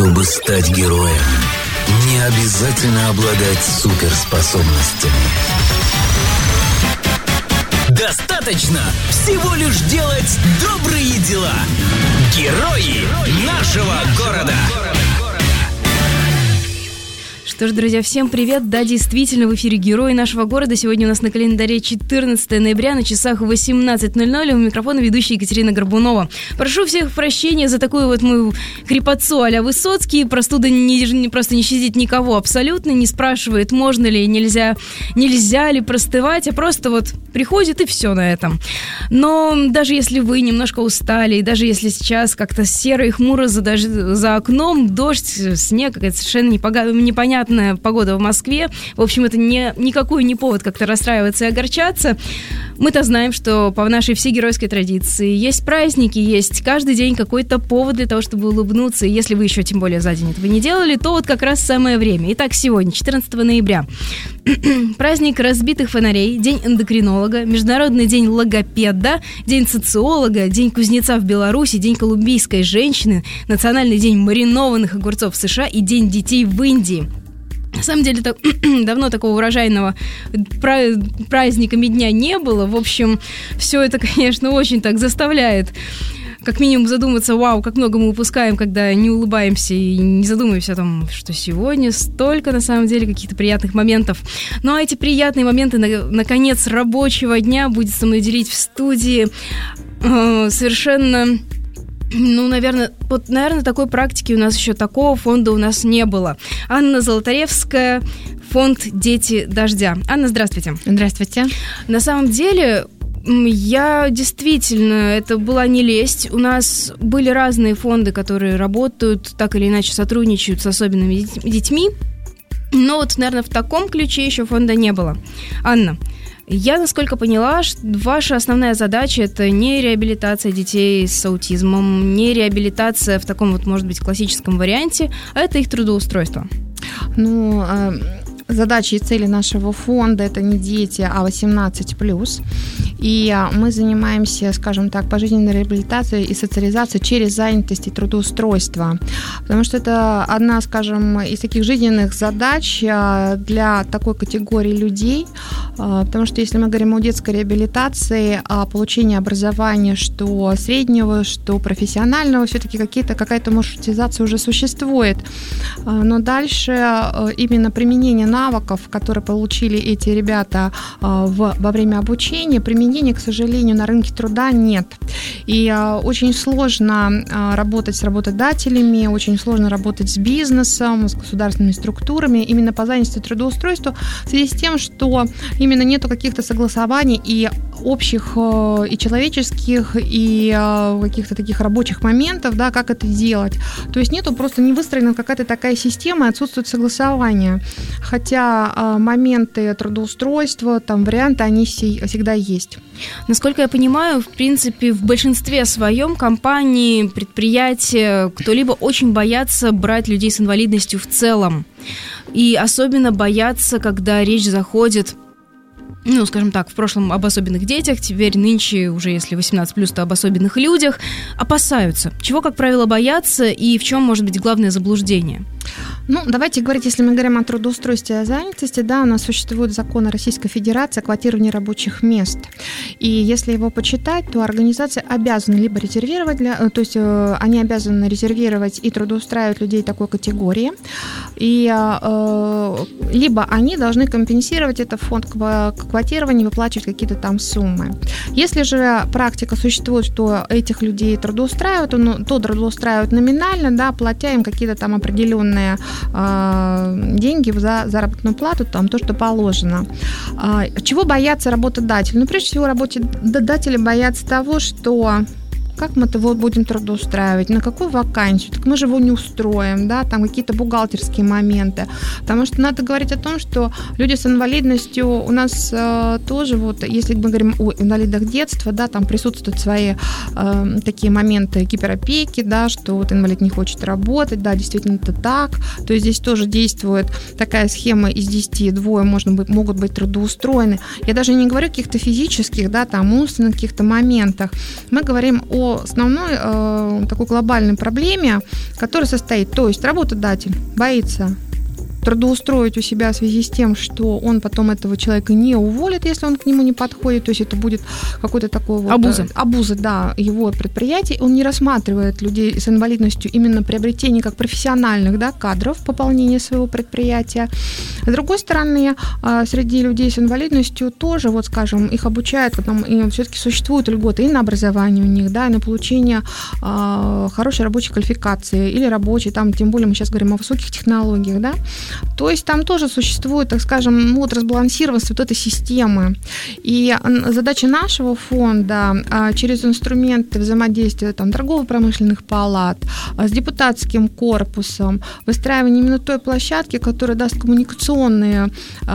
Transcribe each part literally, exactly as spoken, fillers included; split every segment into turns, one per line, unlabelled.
Чтобы стать героем, не обязательно обладать суперспособностями. Достаточно всего лишь делать добрые дела. Герои нашего города.
Что ж, друзья, всем привет! Да, действительно, в эфире «Герои нашего города». Сегодня у нас на календаре четырнадцатое ноября, на часах восемнадцать ноль ноль. У микрофона ведущая Екатерина Горбунова. Прошу всех прощения за такую вот мою хрипотцу а-ля Высоцкий. Простуда не, не, просто не щадит никого абсолютно, не спрашивает, можно ли, нельзя, нельзя ли простывать, а просто вот приходит и все на этом. Но даже если вы немножко устали, и даже если сейчас как-то серо и хмуро за, дож... за окном, дождь, снег, какая-то совершенно непога... непонятная погода в Москве. В общем, это не, никакой не повод как-то расстраиваться и огорчаться. Мы-то знаем, что по нашей всегеройской традиции есть праздники, есть каждый день какой-то повод для того, чтобы улыбнуться. И если вы еще тем более за день этого не делали, то вот как раз самое время. Итак, сегодня, четырнадцатого ноября, праздник разбитых фонарей, день эндокринолога, Международный день логопеда, день социолога, день кузнеца в Беларуси, день колумбийской женщины, Национальный день маринованных огурцов в США и день детей в Индии. На самом деле, так, давно такого урожайного праздниками дня не было. В общем, все это, конечно, очень так заставляет как минимум задуматься, вау, как много мы упускаем, когда не улыбаемся и не задумываемся о том, что сегодня столько, на самом деле, каких-то приятных моментов. Ну, а эти приятные моменты на, на конец рабочего дня будет со мной делить в студии э, совершенно... Ну, наверное, вот, наверное, такой практики у нас еще, такого фонда у нас не было. Анна Золотаревская, фонд «Дети дождя». Анна, здравствуйте.
Здравствуйте.
На самом деле, я действительно, это была не лесть. У нас были разные фонды, которые работают, так или иначе сотрудничают с особенными детьми. Но вот, наверное, в таком ключе еще фонда не было. Анна, я, насколько поняла, ваша основная задача – это не реабилитация детей с аутизмом, не реабилитация в таком вот, может быть, классическом варианте, а это их трудоустройство.
Ну, задачи и цели нашего фонда – это не дети, а восемнадцать плюс. И мы занимаемся, скажем так, пожизненной реабилитацией и социализацией через занятость и трудоустройство. Потому что это одна, скажем, из таких жизненных задач для такой категории людей. Потому что если мы говорим о детской реабилитации, о получении образования, что среднего, что профессионального, все-таки какие-то, какая-то маршрутизация уже существует. Но дальше именно применение навыков, которые получили эти ребята в, во время обучения, применение, к сожалению, на рынке труда нет. И а, очень сложно а, работать с работодателями, очень сложно работать с бизнесом, с государственными структурами именно по занятости и трудоустройству в связи с тем, что именно нету каких-то согласований и общих а, и человеческих, и а, каких-то таких рабочих моментов, да, как это делать. То есть нету, просто не выстроена какая-то такая система, отсутствует согласование. Хотя а, моменты трудоустройства, там варианты, они всегда есть.
Насколько я понимаю, в принципе, в большинстве своем компании, предприятия, кто-либо очень боятся брать людей с инвалидностью в целом. И особенно боятся, когда речь заходит, ну, скажем так, в прошлом об особенных детях, теперь нынче уже если восемнадцать плюс, то об особенных людях, опасаются. Чего, как правило, боятся и в чем может быть главное заблуждение?
Ну, давайте говорить, если мы говорим о трудоустройстве и о занятости, да, у нас существует закон Российской Федерации о квотировании рабочих мест. И если его почитать, то организации обязаны либо резервировать, для, то есть они обязаны резервировать и трудоустраивать людей такой категории, и, либо они должны компенсировать это в фонд квотирования, выплачивать какие-то там суммы. Если же практика существует, что этих людей трудоустраивают, то, то трудоустраивают номинально, да, платя им какие-то там определенные деньги за заработную плату, там то, что положено. Чего боятся работодатели? Ну, прежде всего, работодатели боятся того, что как мы его будем трудоустраивать, на какую вакансию, так мы же его не устроим, да, там какие-то бухгалтерские моменты, потому что надо говорить о том, что люди с инвалидностью у нас э, тоже, вот, если мы говорим о инвалидах детства, да, там присутствуют свои э, такие моменты гиперопеки, да, что вот инвалид не хочет работать, да, действительно это так, то есть здесь тоже действует такая схема из десяти двое можно быть, могут быть трудоустроены. Я даже не говорю о каких-то физических, да, там умственных каких-то моментах, мы говорим о о основной э, такой глобальной проблеме, которая состоит, то есть работодатель боится трудоустроить у себя в связи с тем, что он потом этого человека не уволит, если он к нему не подходит, то есть это будет какой-то такой вот...
Абуза.
Абуза, да, его предприятий. Он не рассматривает людей с инвалидностью именно приобретение как профессиональных, да, кадров, пополнения своего предприятия. С другой стороны, среди людей с инвалидностью тоже, вот скажем, их обучают, потом и все-таки существуют льготы и на образование у них, да, и на получение а, хорошей рабочей квалификации или рабочей, там, тем более мы сейчас говорим о высоких технологиях, да. То есть там тоже существует, так скажем, ну, вот разбалансированность вот этой системы. И задача нашего фонда через инструменты взаимодействия там, торгово-промышленных палат с депутатским корпусом, выстраивание именно той площадки, которая даст коммуникационные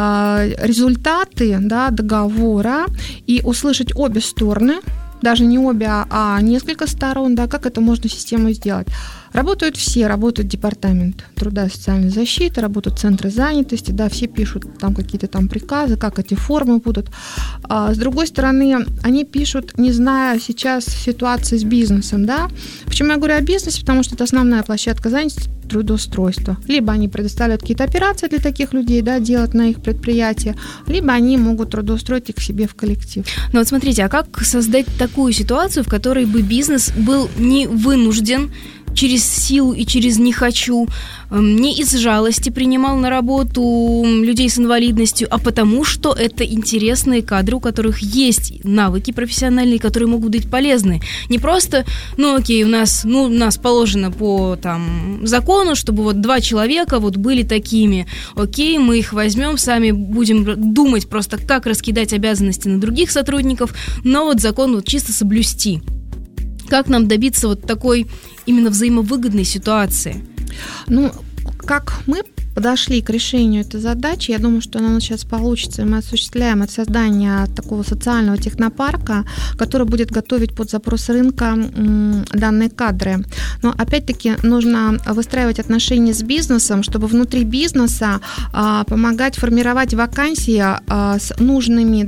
результаты, да, договора, и услышать обе стороны, даже не обе, а несколько сторон, да, как это можно систему сделать. Работают все, работает департамент труда и социальной защиты, работают центры занятости, да, все пишут там какие-то там приказы, как эти формы будут. А с другой стороны, они пишут, не зная сейчас ситуации с бизнесом, да. Почему я говорю о бизнесе? Потому что это основная площадка занятости, трудоустройства. Либо они предоставляют какие-то операции для таких людей, да, делать на их предприятии, либо они могут трудоустроить их к себе в коллектив.
Ну вот смотрите, а как создать такую ситуацию, в которой бы бизнес был не вынужден через силу и через «не хочу», не из жалости принимал на работу людей с инвалидностью, а потому что это интересные кадры, у которых есть навыки профессиональные, которые могут быть полезны. Не просто, ну окей, у нас, ну, у нас положено по там, закону, чтобы вот два человека вот были такими. Окей, мы их возьмем, сами будем думать просто, как раскидать обязанности на других сотрудников, но вот закон вот чисто соблюсти. Как нам добиться вот такой именно взаимовыгодной ситуации?
Ну, как мы подошли к решению этой задачи, я думаю, что она у нас сейчас получится, и мы осуществляем это создание такого социального технопарка, который будет готовить под запрос рынка данные кадры. Но опять-таки нужно выстраивать отношения с бизнесом, чтобы внутри бизнеса помогать формировать вакансии с нужными,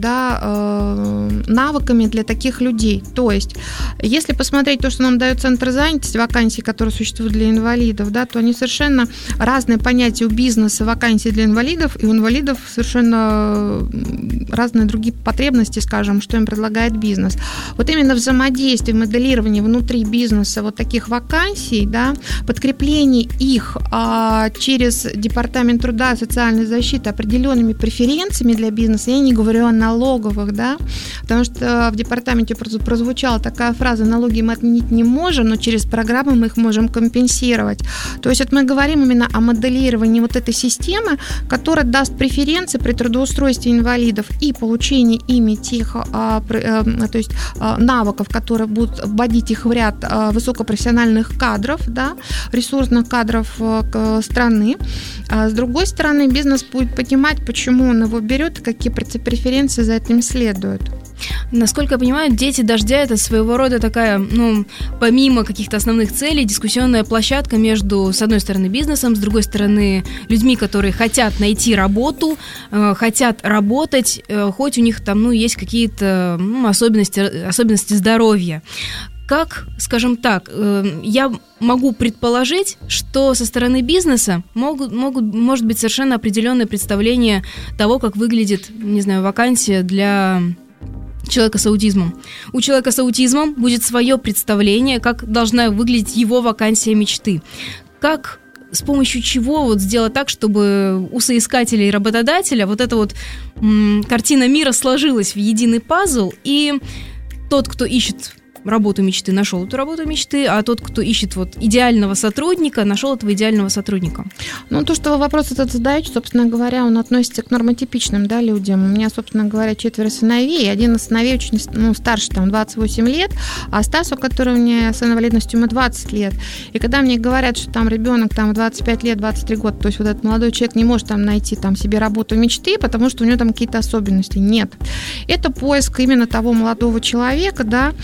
да, навыками для таких людей. То есть, если посмотреть то, что нам дает Центр занятости, вакансии, которые существуют для инвалидов, да, то они совершенно разные понятия у бизнеса, вакансий для инвалидов, и у инвалидов совершенно разные другие потребности, скажем, что им предлагает бизнес. Вот именно взаимодействие, моделирование внутри бизнеса вот таких вакансий, да, подкрепление их а, через Департамент труда и социальной защиты определенными преференциями для бизнеса, я не говорю о налоговых, да, потому что в департаменте прозвучала такая фраза: налоги мы отменить не можем, но через программы мы их можем компенсировать. То есть вот мы говорим именно о моделировании вот этой системы, которая даст преференции при трудоустройстве инвалидов и получении ими тех, а, а, то есть а, навыков, которые будут вводить их в ряд а, высокопрофессиональных кадров, да, ресурсных кадров а, страны. А с другой стороны, бизнес будет понимать, почему он его берет, какие преференции за этим следуют.
Насколько я понимаю, «Дети дождя» — это своего рода такая, ну, помимо каких-то основных целей, дискуссионная площадка между, с одной стороны, бизнесом, с другой стороны, людьми, которые хотят найти работу, э, хотят работать, э, хоть у них там, ну, есть какие-то ну, особенности, особенности здоровья. Как, скажем так, э, я могу предположить, что со стороны бизнеса могут, могут, может быть совершенно определенное представление того, как выглядит, не знаю, вакансия для человека с аутизмом. У человека с аутизмом будет свое представление, как должна выглядеть его вакансия мечты. Как, с помощью чего вот сделать так, чтобы у соискателя и работодателя вот эта вот м, картина мира сложилась в единый пазл, и тот, кто ищет работу мечты, нашел эту работу мечты, а тот, кто ищет вот идеального сотрудника, нашел этого идеального сотрудника.
Ну, то, что вы вопрос этот задаете, собственно говоря, он относится к нормотипичным, да, людям. У меня, собственно говоря, четверо сыновей, один из сыновей очень, ну, старше, там, двадцать восемь лет, а Стасу, который у меня с инвалидностью, ему двадцать лет. И когда мне говорят, что там ребенок там двадцать пять лет, двадцать три года, то есть вот этот молодой человек не может там найти там себе работу мечты, потому что у него там какие-то особенности. Нет. Это поиск именно того молодого человека, да,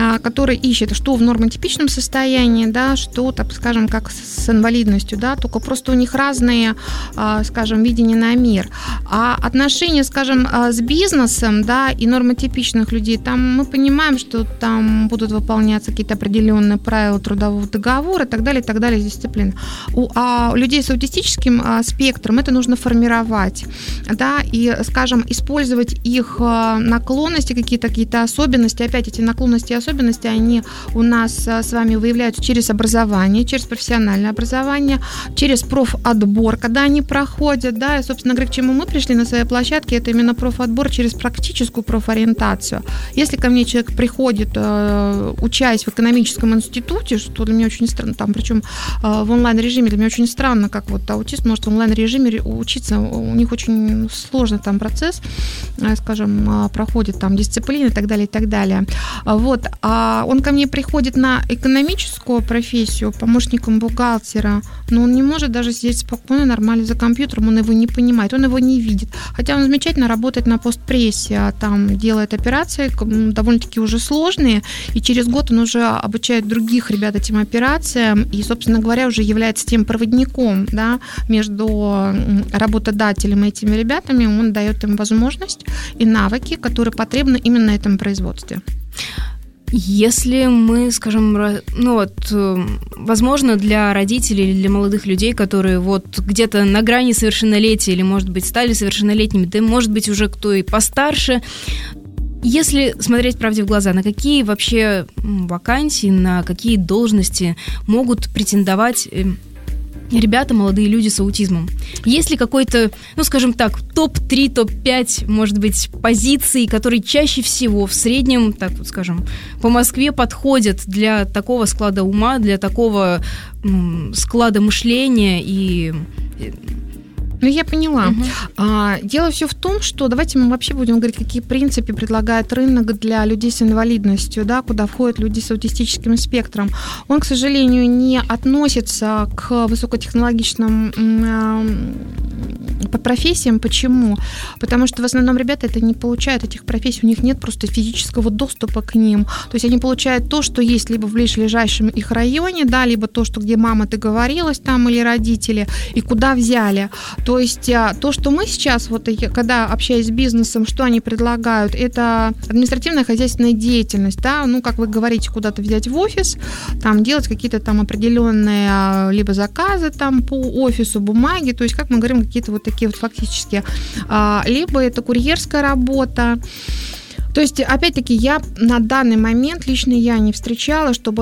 который ищет, что в нормотипичном состоянии, да, что, так скажем, как с инвалидностью, да, только просто у них разные, скажем, видения на мир. А отношения, скажем, с бизнесом, да, и нормотипичных людей, там мы понимаем, что там будут выполняться какие-то определенные правила трудового договора и так далее, и так далее, дисциплина. У, а у людей с аутистическим а, спектром это нужно формировать, да, и, скажем, использовать их а, наклонности, какие-то, какие-то особенности. Опять эти наклонности и особенности, они у нас а, с вами выявляются через образование, через профессиональное образование, через профотбор, когда они проходят, да, и, собственно говоря, к чему мы пришли на своей площадке, это именно профотбор через практическую профориентацию. Если ко мне человек приходит, э, учась в экономическом институте, что для меня очень странно, там, причем э, в онлайн-режиме, для меня очень странно, как вот аутист может в онлайн-режиме учиться, у них очень сложный там процесс, э, скажем, э, проходит там дисциплины и так далее, и так далее. Вот, а он ко мне приходит на экономическую профессию, помощником бухгалтера, но он не может даже сидеть спокойно, нормально за компьютером, он его не понимает, он его не видит, хотя он замечательно работает на постпрессе, там делает операции довольно-таки уже сложные, и через год он уже обучает других ребят этим операциям, и, собственно говоря, уже является тем проводником, да, между работодателем и этими ребятами, он дает им возможность и навыки, которые потребны именно на этом производстве.
Если мы, скажем, ну вот, возможно, для родителей или для молодых людей, которые вот где-то на грани совершеннолетия или, может быть, стали совершеннолетними, да, может быть, уже кто и постарше, если смотреть правде в глаза, на какие вообще вакансии, на какие должности могут претендовать ребята, молодые люди с аутизмом? Есть ли какой-то, ну, скажем так, топ три, топ пять, может быть, позиций, которые чаще всего в среднем, так вот скажем, по Москве подходят для такого склада ума, для такого м, склада мышления и...
Ну, я поняла.
Угу.
А, дело все в том, что давайте мы вообще будем говорить, какие принципы предлагает рынок для людей с инвалидностью, да, куда входят люди с аутистическим спектром. Он, к сожалению, не относится к высокотехнологичным по профессиям. Почему? Потому что в основном ребята это не получают этих профессий, у них нет просто физического доступа к ним. То есть они получают то, что есть либо в ближайшем их районе, да, либо то, что где мама договорилась там или родители, и куда взяли. То есть то, что мы сейчас, вот когда общаюсь с бизнесом, что они предлагают, это административная хозяйственная деятельность, да, ну, как вы говорите, куда-то взять в офис, там делать какие-то там определенные либо заказы там по офису, бумаги, то есть, как мы говорим, какие-то вот такие вот фактически, либо это курьерская работа. То есть, опять-таки, я на данный момент, лично я не встречала, чтобы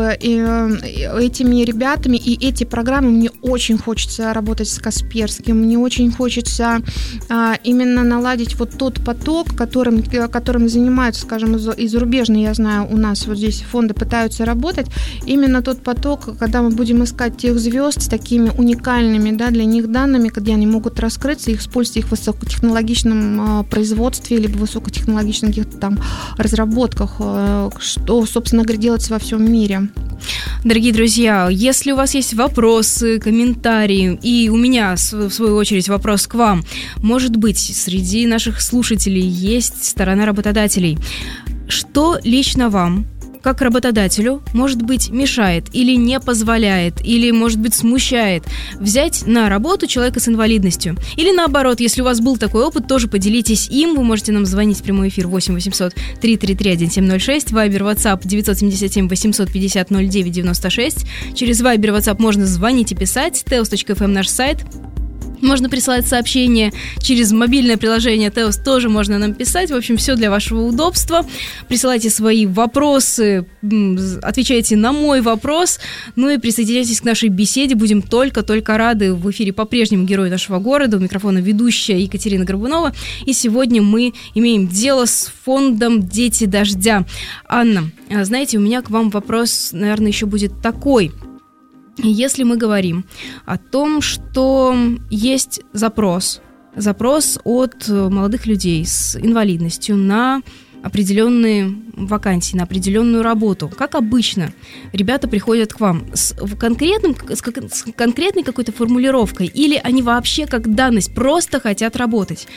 этими ребятами и эти программы, мне очень хочется работать с Касперским, мне очень хочется именно наладить вот тот поток, которым, которым занимаются, скажем, и зарубежные, я знаю, у нас вот здесь фонды пытаются работать, именно тот поток, когда мы будем искать тех звезд с такими уникальными, да, для них данными, где они могут раскрыться, их использовать их в высокотехнологичном производстве, либо в высокотехнологичных каких-то там разработках, что, собственно говоря, делается во всем мире.
Дорогие друзья, если у вас есть вопросы, комментарии, и у меня, в свою очередь, вопрос к вам, может быть, среди наших слушателей есть сторона работодателей. Что лично вам, как работодателю, может быть, мешает или не позволяет, или, может быть, смущает взять на работу человека с инвалидностью? Или наоборот, если у вас был такой опыт, тоже поделитесь им. Вы можете нам звонить в прямой эфир восемь восемьсот три три три один семь ноль шесть, Вайбер, WhatsApp девять семь семь восемьсот пятьдесят ноль девять девяносто шесть. Через Вайбер, WhatsApp можно звонить и писать. теос точка эф эм наш сайт. Можно присылать сообщения через мобильное приложение Теос, тоже можно нам писать. В общем, все для вашего удобства. Присылайте свои вопросы, отвечайте на мой вопрос, ну и присоединяйтесь к нашей беседе. Будем только-только рады. В эфире по-прежнему герой нашего города. У микрофона ведущая Екатерина Горбунова. И сегодня мы имеем дело с фондом «Дети дождя». Анна, знаете, у меня к вам вопрос, наверное, еще будет такой. Если мы говорим о том, что есть запрос, запрос от молодых людей с инвалидностью на определенные вакансий на определенную работу, как обычно, ребята приходят к вам с, конкретным, с, с конкретной какой-то формулировкой, или они вообще как данность просто хотят работать?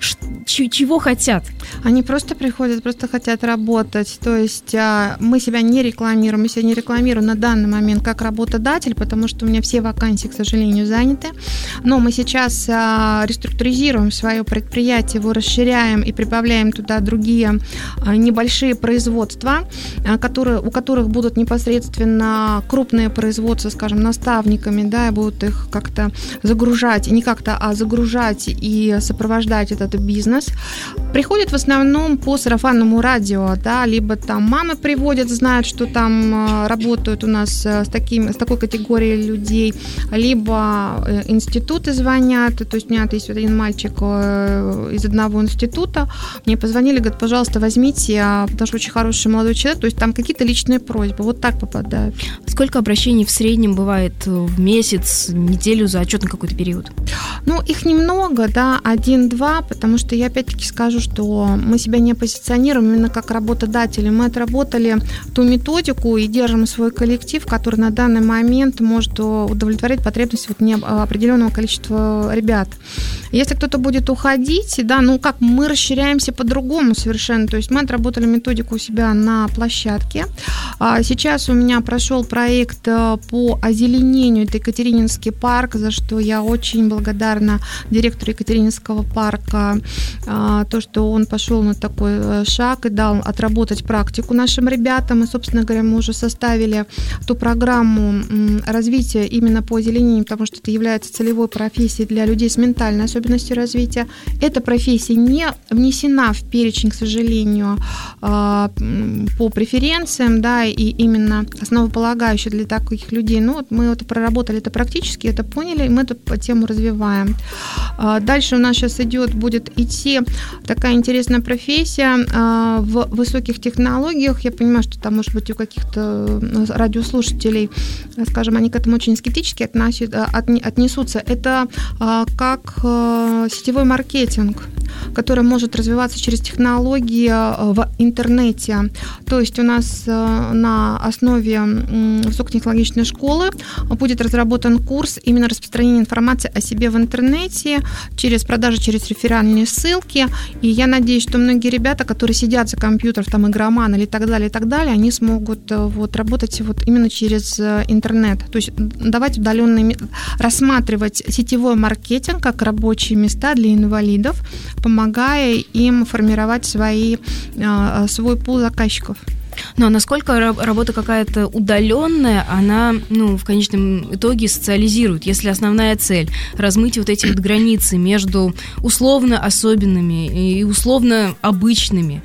Ч- чего хотят?
Они просто приходят, просто хотят работать. То есть мы себя не рекламируем, мы себя не рекламируем на данный момент как работодатель, потому что у меня все вакансии, к сожалению, заняты. Но мы сейчас реструктуризируем свое предприятие, его расширяем и прибавляем туда другие небольшие производства, которые, у которых будут непосредственно крупные производства, скажем, наставниками, да, и будут их как-то загружать, не как-то, а загружать и сопровождать этот бизнес. Приходят в основном по сарафанному радио, да, либо там мамы приводят, знают, что там работают у нас с, таким, с такой категорией людей, либо институты звонят, то есть у меня есть один мальчик из одного института, мне позвонили, говорят, пожалуйста, возьмите, потому что очень хороший молодой человек, то есть там какие-то личные просьбы, вот так попадают.
Сколько обращений в среднем бывает в месяц, неделю за отчетный какой-то период?
Ну, их немного, да, один-два, потому что я опять-таки скажу, что мы себя не позиционируем именно как работодатели, мы отработали ту методику и держим свой коллектив, который на данный момент может удовлетворять потребности вот определенного количества ребят. Если кто-то будет уходить, да, ну как, мы расширяемся по-другому совершенно, то есть мы отработали методику у себя на площадке. Сейчас у меня прошел проект по озеленению, это Екатерининский парк, за что я очень благодарна директору Екатерининского парка, то, что он пошел на такой шаг и дал отработать практику нашим ребятам, и, собственно говоря, мы уже составили ту программу развития именно по озеленению, потому что это является целевой профессией для людей с ментальной особенностью развития. Эта профессия не внесена в перечень, к сожалению, по преференциям, да, и именно основополагающая для таких людей. Ну, вот мы это проработали, это практически, это поняли, и мы эту тему развиваем. Дальше у нас сейчас идет, будет идти такая интересная профессия в высоких технологиях. Я понимаю, что там, может быть, у каких-то радиослушателей, скажем, они к этому очень скептически отнесутся. Это как сетевой маркетинг, который может развиваться через технологии в интернете. То есть у нас на основе высокотехнологичной школы будет разработан курс именно распространения информации о себе в интернете через продажи, через реферальные ссылки. И я надеюсь, что многие ребята, которые сидят за компьютером, там, игроман или так далее, и так далее, они смогут вот работать вот именно через интернет. То есть давать удаленный, рассматривать сетевой маркетинг как рабочие места для инвалидов, помогая им формировать свои, свой пул заказчиков.
Ну, а насколько работа какая-то удаленная, она, ну, в конечном итоге социализирует, если основная цель – размыть вот эти вот границы между условно особенными и условно обычными,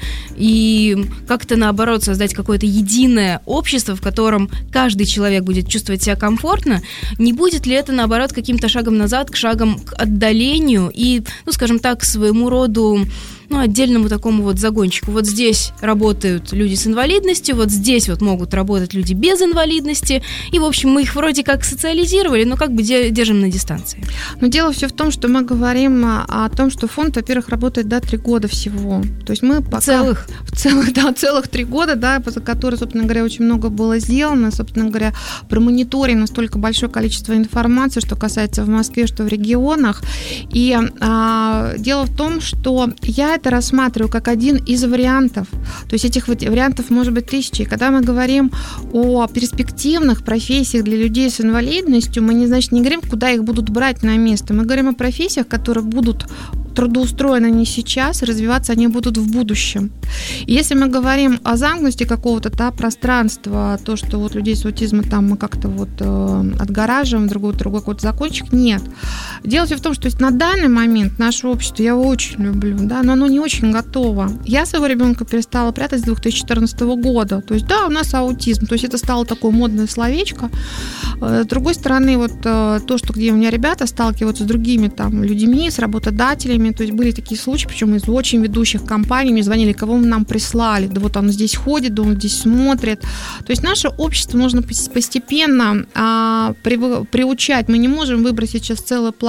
и как-то, наоборот, создать какое-то единое общество, в котором каждый человек будет чувствовать себя комфортно, не будет ли это, наоборот, каким-то шагом назад, к шагам к отдалению и, ну, скажем так, к своему роду, ну, отдельному такому вот загончику. Вот здесь работают люди с инвалидностью, вот здесь вот могут работать люди без инвалидности, и, в общем, мы их вроде как социализировали, но как бы держим на дистанции.
Но дело все в том, что мы говорим о том, что фонд, во-первых, работает, да, три года всего. То есть мы пока...
Целых?
В целых, да, целых три года, да, за которые, собственно говоря, очень много было сделано, собственно говоря, промониторим настолько большое количество информации, что касается в Москве, что в регионах. И а, дело в том, что я это рассматриваю как один из вариантов. То есть этих вариантов может быть тысячи. И когда мы говорим о перспективных профессиях для людей с инвалидностью, мы не, значит, не говорим, куда их будут брать на место. Мы говорим о профессиях, которые будут трудоустроены не сейчас, развиваться они будут в будущем. И если мы говорим о замкнутости какого-то, да, пространства, то, что вот людей с аутизмом там мы как-то вот э, отгораживаем, другой, другой какой-то закончик, нет. Дело все в том, что есть на данный момент наше общество, я его очень люблю, да, но оно не очень готово. Я своего ребенка перестала прятать с две тысячи четырнадцатого года. То есть, да, у нас аутизм, то есть это стало такое модное словечко. С другой стороны, вот то, что где у меня ребята сталкиваются с другими там людьми, с работодателями, то есть были такие случаи, причем из очень ведущих компаний, мне звонили, кого мы нам прислали, да вот он здесь ходит, да он здесь смотрит. То есть наше общество нужно постепенно а, при, приучать. Мы не можем выбросить сейчас целый пласт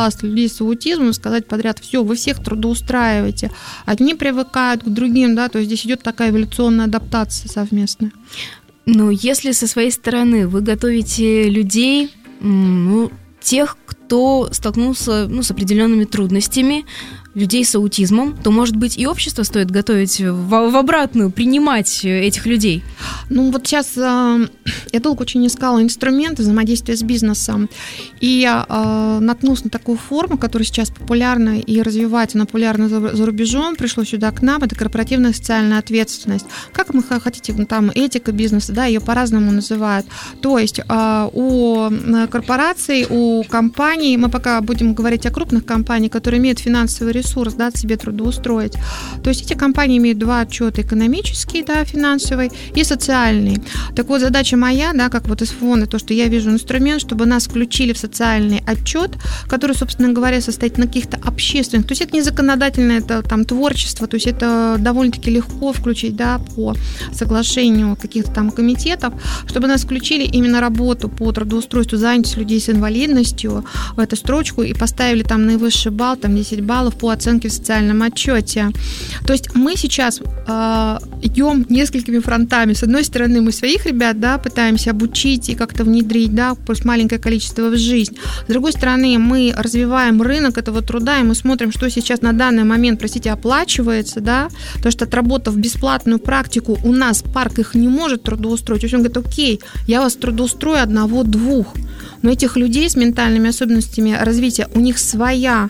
пласт людей с аутизмом, сказать подряд: все, вы всех трудоустраиваете. Одни привыкают к другим, да, то есть здесь идет такая эволюционная адаптация совместная.
Но если со своей стороны вы готовите людей, ну, тех, кто столкнулся, ну, с определенными трудностями, людей с аутизмом, то, может быть, и общество стоит готовить в, в обратную, принимать этих людей?
Ну, вот сейчас э, я долго очень искала инструменты взаимодействия с бизнесом, и я э, наткнулась на такую форму, которая сейчас популярна и развивается, но популярна за, за рубежом, пришло сюда к нам, это корпоративная социальная ответственность. Как вы хотите, там, этика бизнеса, да, ее по-разному называют. То есть э, у корпораций, у компаний, мы пока будем говорить о крупных компаниях, которые имеют финансовый ресурс, ресурс, да, себе трудоустроить. То есть эти компании имеют два отчета: экономический, да, финансовый, и социальный. Так вот, задача моя, да, как вот из фонда, то, что я вижу инструмент, чтобы нас включили в социальный отчет, который, собственно говоря, состоит на каких-то общественных, то есть это не законодательное, это там творчество, то есть это довольно-таки легко включить, да, по соглашению каких-то там комитетов, чтобы нас включили именно работу по трудоустройству, занятости людей с инвалидностью в эту строчку и поставили там наивысший балл, там десять баллов по оценки в социальном отчете. То есть мы сейчас э, идем несколькими фронтами. С одной стороны, мы своих ребят, да, пытаемся обучить и как-то внедрить, да, пусть маленькое количество в жизнь. С другой стороны, мы развиваем рынок этого труда, и мы смотрим, что сейчас на данный момент, простите, оплачивается, да, потому что, отработав бесплатную практику, у нас парк их не может трудоустроить. То есть он говорит: окей, я вас трудоустрою одного-двух, но этих людей с ментальными особенностями развития, у них своя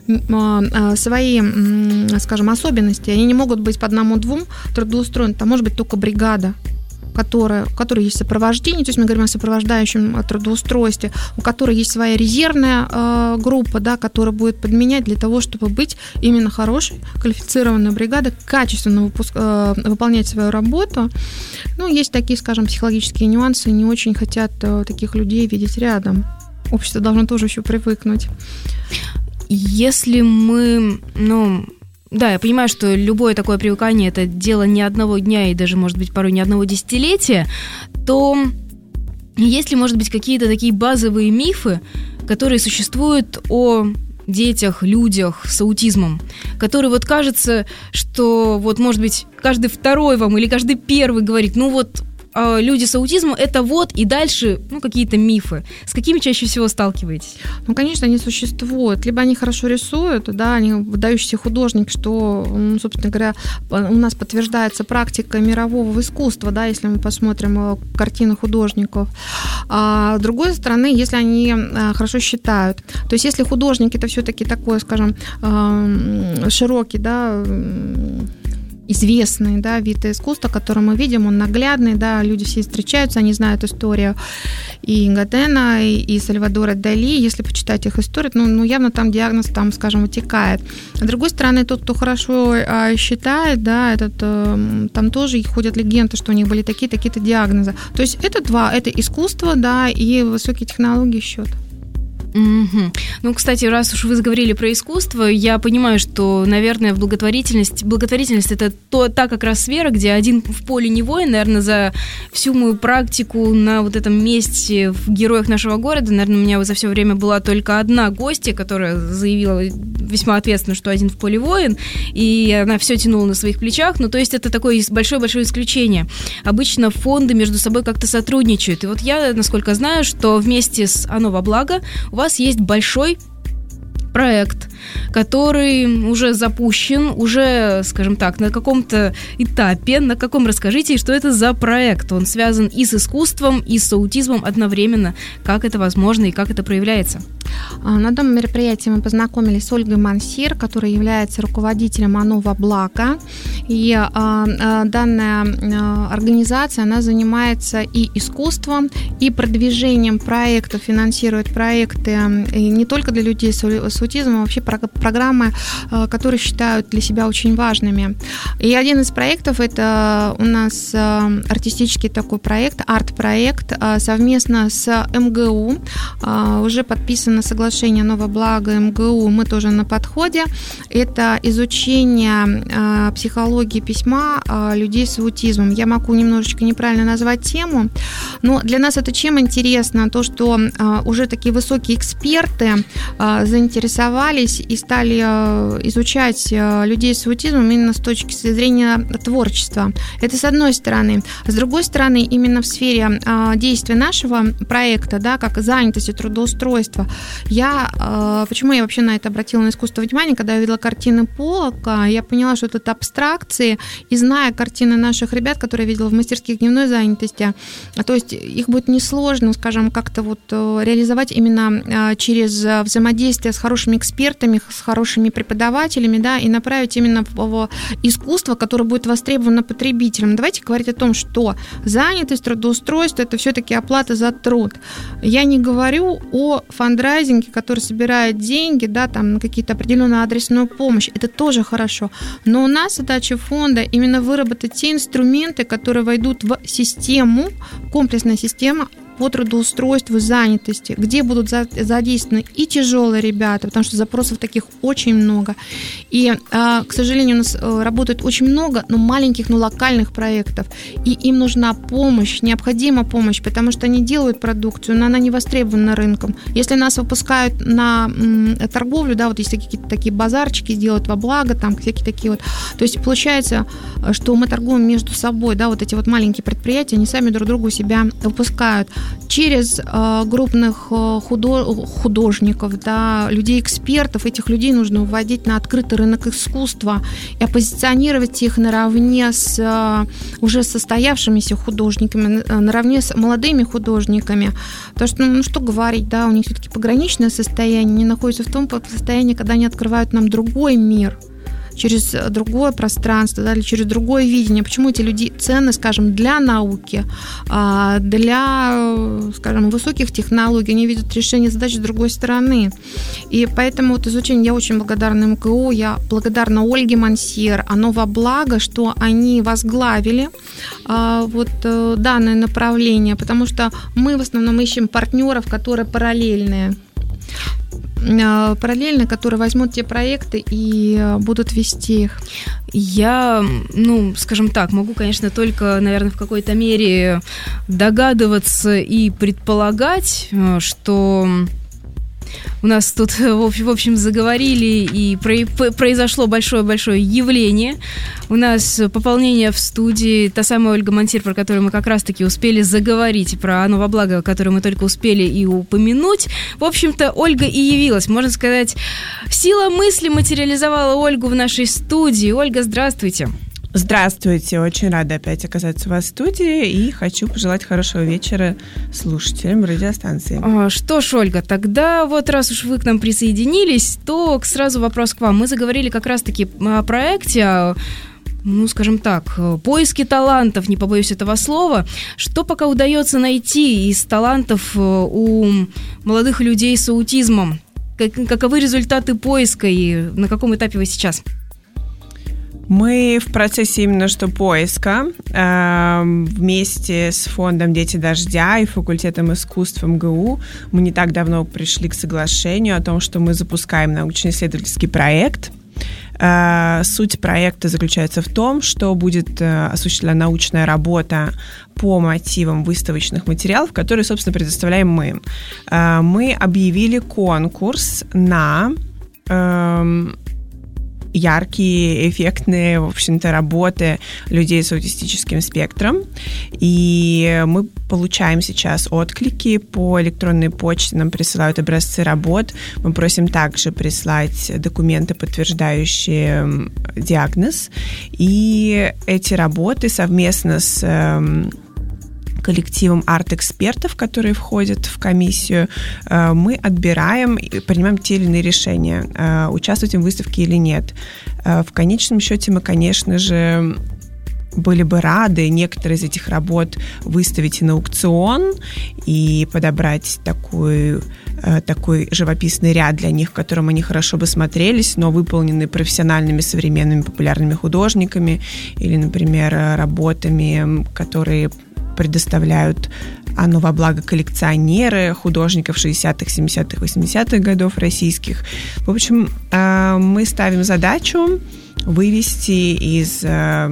свои, скажем, особенности, они не могут быть по одному-двум трудоустроены, там может быть только бригада, которая, у которой есть сопровождение, то есть мы говорим о сопровождающем трудоустройстве, у которой есть своя резервная э, группа, да, которая будет подменять для того, чтобы быть именно хорошей, квалифицированной бригадой, качественно выпуск, э, выполнять свою работу. Ну, есть такие, скажем, психологические нюансы, не очень хотят э, таких людей видеть рядом. Общество должно тоже еще привыкнуть.
Если мы, ну, да, я понимаю, что любое такое привыкание – это дело не одного дня и даже, может быть, порой не одного десятилетия, то есть ли, может быть, какие-то такие базовые мифы, которые существуют о детях, людях с аутизмом, которые вот кажется, что вот, может быть, каждый второй вам или каждый первый говорит: ну вот, люди с аутизмом – это вот, и дальше, ну, какие-то мифы. С какими чаще всего сталкиваетесь?
Ну, конечно, они существуют. Либо они хорошо рисуют, да, они выдающийся художник, что, ну, собственно говоря, у нас подтверждается практика мирового искусства, да, если мы посмотрим картины художников. А с другой стороны, если они хорошо считают. То есть если художник – это все-таки такой, скажем, широкий, да, известный, да, вид искусства, который мы видим, он наглядный, да, люди все встречаются, они знают историю и Гадена, и, и Сальвадора Дали, если почитать их историю, ну, ну, явно там диагноз, там, скажем, вытекает. С другой стороны, тот, кто хорошо а, считает, да, этот, а, там тоже ходят легенды, что у них были такие, такие-то диагнозы. То есть это два, это искусство, да, и высокие технологии счет.
Mm-hmm. Ну, кстати, раз уж вы заговорили про искусство, я понимаю, что, наверное, благотворительность, благотворительность это то, та как раз сфера, где один в поле не воин. Наверное, за всю мою практику на вот этом месте в «Героях нашего города», наверное, у меня за все время была только одна гостья, которая заявила весьма ответственно, что один в поле воин, и она все тянула на своих плечах. Ну, то есть это такое большое-большое исключение. Обычно фонды между собой как-то сотрудничают. И вот я, насколько знаю, что вместе с «Оно во благо» у вас У вас есть большой проект, который уже запущен, уже, скажем так, на каком-то этапе. На каком, расскажите, что это за проект? Он связан и с искусством, и с аутизмом одновременно. Как это возможно и как это проявляется?
На данном мероприятии мы познакомились с Ольгой Мансир, которая является руководителем «Оно во благо». И а, а, данная а, организация, она занимается и искусством, и продвижением проектов, финансирует проекты не только для людей с аутизмом, а вообще программы, которые считают для себя очень важными. И один из проектов – это у нас артистический такой проект, арт-проект, совместно с эм гэ у. Уже подписано соглашение соглашение «Новое благо» эм гэ у мы тоже на подходе. Это изучение э, психологии письма э, людей с аутизмом. Я могу немножечко неправильно назвать тему, но для нас это чем интересно? То, что э, уже такие высокие эксперты э, заинтересовались и стали э, изучать э, людей с аутизмом именно с точки зрения творчества. Это с одной стороны. С другой стороны, именно в сфере э, действия нашего проекта, да, как занятость и трудоустройство, я, э, почему я вообще на это обратила на искусство внимания, когда я видела картины Поллока, я поняла, что это абстракции, и зная картины наших ребят, которые я видела в мастерских дневной занятости, то есть их будет несложно, скажем, как-то вот реализовать именно через взаимодействие с хорошими экспертами, с хорошими преподавателями, да, и направить именно в искусство, которое будет востребовано потребителем. Давайте говорить о том, что занятость, трудоустройство – это все-таки оплата за труд. Я не говорю о фандрайзинге, который собирает деньги, да, там, на какие-то определенную адресную помощь. Это тоже хорошо. Но у нас задача фонда именно выработать те инструменты, которые войдут в систему, комплексная система по трудоустройству, занятости, где будут задействованы и тяжелые ребята, потому что запросов таких очень много. И, к сожалению, у нас работает очень много, но маленьких, но локальных проектов. И им нужна помощь, необходима помощь, потому что они делают продукцию, но она не востребована рынком. Если нас выпускают на торговлю, да, вот есть какие-то такие базарчики, делают во благо, там всякие такие вот. То есть получается, что мы торгуем между собой, да, вот эти вот маленькие предприятия, они сами друг другу себя выпускают. Через э, крупных худо- художников, да, людей-экспертов, этих людей нужно выводить на открытый рынок искусства и оппозиционировать их наравне с э, уже состоявшимися художниками, наравне с молодыми художниками. Потому что, ну, что говорить, да, у них все-таки пограничное состояние, они находятся в том состоянии, когда они открывают нам другой мир, через другое пространство, да, или через другое видение. Почему эти люди ценны, скажем, для науки, для, скажем, высоких технологий, они видят решение задач с другой стороны. И поэтому вот изучение, я очень благодарна эм ка у, я благодарна Ольге Мансер, оно во благо, что они возглавили вот данное направление, потому что мы в основном ищем партнеров, которые параллельные. параллельно, которые возьмут те проекты и будут вести их.
Я, ну, скажем так, могу, конечно, только, наверное, в какой-то мере догадываться и предполагать, что у нас тут, в общем, заговорили, и произошло большое-большое явление. У нас пополнение в студии, та самая Ольга Мансер, про которую мы как раз-таки успели заговорить, про «Новое благо», которое мы только успели и упомянуть. В общем-то, Ольга и явилась. Можно сказать, сила мысли материализовала Ольгу в нашей студии. Ольга, здравствуйте.
Здравствуйте, очень рада опять оказаться у вас в студии и хочу пожелать хорошего вечера слушателям радиостанции.
Что ж, Ольга, тогда вот раз уж вы к нам присоединились, то сразу вопрос к вам. Мы заговорили как раз-таки о проекте, ну, скажем так, поиске талантов, не побоюсь этого слова. Что пока удается найти из талантов у молодых людей с аутизмом? Каковы результаты поиска и на каком этапе вы сейчас?
Мы в процессе именно что поиска э, вместе с фондом «Дети дождя» и факультетом искусств эм гэ у. Мы не так давно пришли к соглашению о том, что мы запускаем научно-исследовательский проект. Э, суть проекта заключается в том, что будет э, осуществлена научная работа по мотивам выставочных материалов, которые, собственно, предоставляем мы. Э, мы объявили конкурс на... Э, яркие, эффектные, в общем-то, работы людей с аутистическим спектром. И мы получаем сейчас отклики по электронной почте, нам присылают образцы работ. Мы просим также прислать документы, подтверждающие диагноз. И эти работы совместно с коллективом арт-экспертов, которые входят в комиссию, мы отбираем и принимаем те или иные решения, участвовать в выставке или нет. В конечном счете мы, конечно же, были бы рады некоторые из этих работ выставить на аукцион и подобрать такой, такой живописный ряд для них, в котором они хорошо бы смотрелись, но выполнены профессиональными, современными, популярными художниками или, например, работами, которые предоставляют оно во благо коллекционеры, художников шестидесятых, семидесятых, восьмидесятых годов российских. В общем, мы ставим задачу вывести из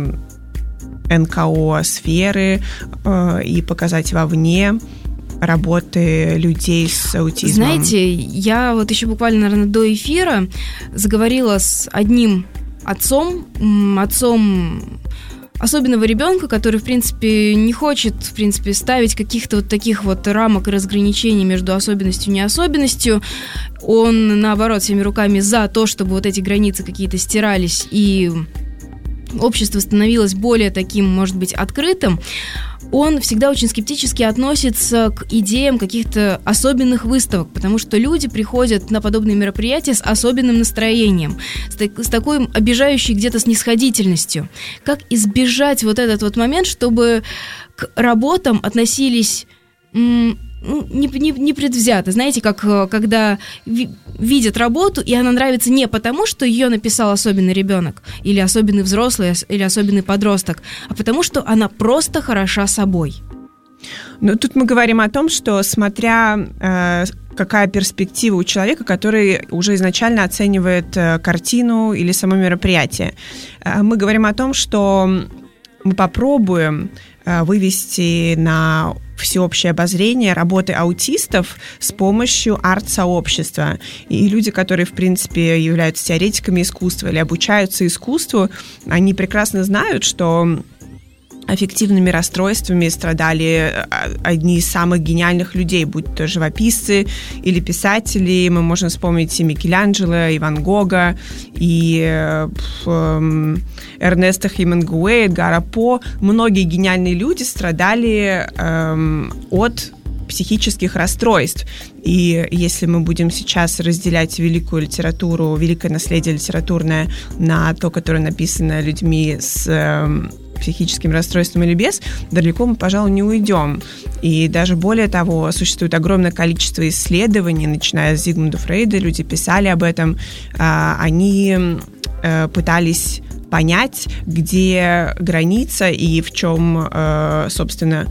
эн ка о сферы и показать вовне работы людей с аутизмом.
Знаете, я вот еще буквально, наверное, до эфира заговорила с одним отцом, отцом особенного ребенка, который, в принципе, не хочет, в принципе, ставить каких-то вот таких вот рамок и разграничений между особенностью и неособенностью. Он, наоборот, всеми руками за то, чтобы вот эти границы какие-то стирались и общество становилось более таким, может быть, открытым. Он всегда очень скептически относится к идеям каких-то особенных выставок, потому что люди приходят на подобные мероприятия с особенным настроением, с, так, с такой обижающей где-то снисходительностью. Как избежать вот этот вот момент, чтобы к работам относились м- не, не, не предвзято, знаете, как когда ви, видят работу, и она нравится не потому, что ее написал особенный ребенок, или особенный взрослый, или особенный подросток, а потому, что она просто хороша собой.
Ну, тут мы говорим о том, что смотря э, какая перспектива у человека, который уже изначально оценивает э, картину или само мероприятие. Э, мы говорим о том, что мы попробуем э, вывести на всеобщее обозрение работы аутистов с помощью арт-сообщества. И люди, которые, в принципе, являются теоретиками искусства или обучаются искусству, они прекрасно знают, что аффективными расстройствами страдали одни из самых гениальных людей, будь то живописцы или писатели. Мы можем вспомнить и Микеланджело, и Ван Гога, и э, Эрнеста Хемингуэя, Эдгара По. Многие гениальные люди страдали э, от психических расстройств. И если мы будем сейчас разделять великую литературу, великое наследие литературное на то, которое написано людьми с э, психическим расстройством или без, далеко мы, пожалуй, не уйдем. И даже более того, существует огромное количество исследований, начиная с Зигмунда Фрейда, люди писали об этом, они пытались понять, где граница и в чем, собственно,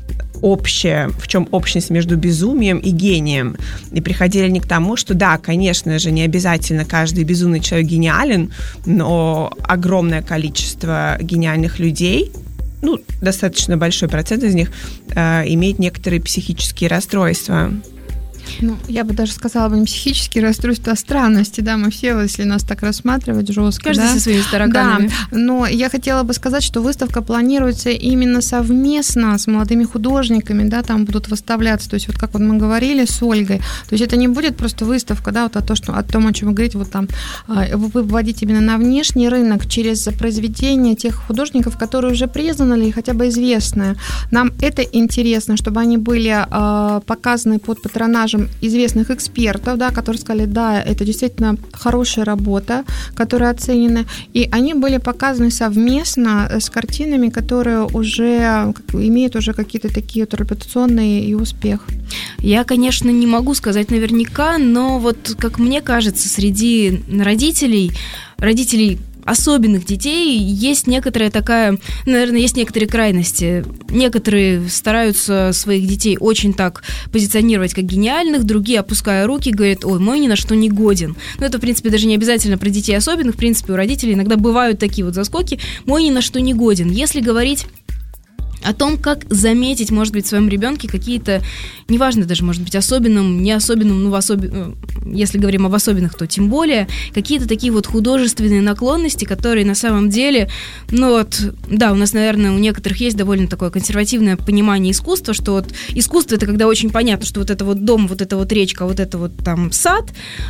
общее, в чем общность между безумием и гением. И приходили они к тому, что да, конечно же, не обязательно каждый безумный человек гениален, но огромное количество гениальных людей, ну, достаточно большой процент из них, э, имеет некоторые психические расстройства.
Ну, я бы даже сказала бы не психические расстройства, а странности, да, мы все, если нас так рассматривать жестко,
каждый
да?
со своими тараканами.
Да, но я хотела бы сказать, что выставка планируется именно совместно с молодыми художниками, да, там будут выставляться, то есть вот как вот мы говорили с Ольгой, то есть это не будет просто выставка, да, вот о, то, что, о том, о чем вы говорите, вот там выводить именно на внешний рынок через произведения тех художников, которые уже признаны или хотя бы известны. Нам это интересно, чтобы они были э, показаны под патронажем известных экспертов, да, которые сказали, да, это действительно хорошая работа, которая оценена, и они были показаны совместно с картинами, которые уже имеют уже какие-то такие вот репутационные и успех.
Я, конечно, не могу сказать наверняка, но вот, как мне кажется, среди родителей, родителей особенных детей есть некоторая такая, наверное, есть некоторые крайности. Некоторые стараются своих детей очень так позиционировать как гениальных, другие, опуская руки, говорят, ой, мой ни на что не годен. Но это, в принципе, даже не обязательно про детей особенных. В принципе, у родителей иногда бывают такие вот заскоки. Мой ни на что не годен. Если говорить о том, как заметить, может быть, в своем ребенке какие-то, неважно даже, может быть, особенным, не особенным, ну, в особен... если говорим об особенных, то тем более, какие-то такие вот художественные наклонности, которые на самом деле, ну вот, да, у нас, наверное, у некоторых есть довольно такое консервативное понимание искусства, что вот искусство — это когда очень понятно, что вот это вот дом, вот это вот речка, вот это вот там сад,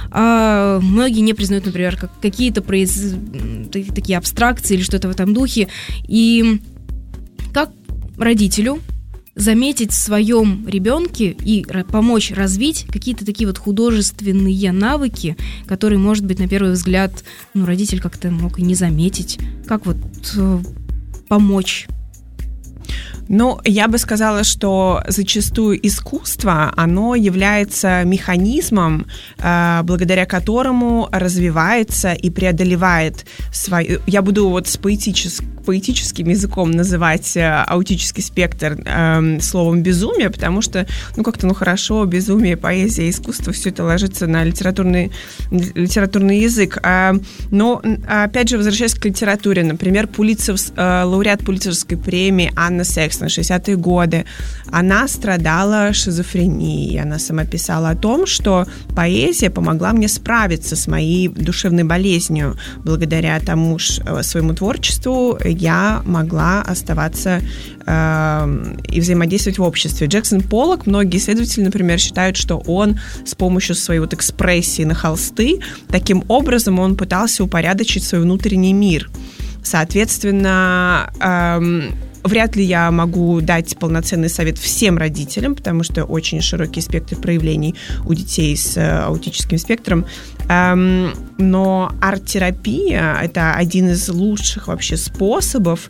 а многие не признают, например, как какие-то произ... такие абстракции или что-то в этом духе, и как родителю заметить в своем ребенке и помочь развить какие-то такие вот художественные навыки, которые, может быть, на первый взгляд, ну, родитель как-то мог и не заметить. Как вот э, помочь?
Ну, я бы сказала, что зачастую искусство, оно является механизмом, э, благодаря которому развивается и преодолевает свои... Я буду вот с поэтичес... поэтическим языком называть э, аутический спектр э, словом «безумие», потому что, ну, как-то, ну, хорошо, безумие, поэзия, искусство, все это ложится на литературный, литературный язык. А, но, опять же, возвращаясь к литературе, например, Пулитцер, э, лауреат Пулитцеровской премии Анна Секстон, шестидесятые годы, она страдала шизофренией. Она сама писала о том, что поэзия помогла мне справиться с моей душевной болезнью. Благодаря тому своему творчеству я могла оставаться э, и взаимодействовать в обществе. Джексон Поллок, многие исследователи, например, считают, что он с помощью своей вот экспрессии на холсты, таким образом он пытался упорядочить свой внутренний мир. Соответственно, э, вряд ли я могу дать полноценный совет всем родителям, потому что очень широкий спектр проявлений у детей с аутическим спектром. Но арт-терапия – это один из лучших вообще способов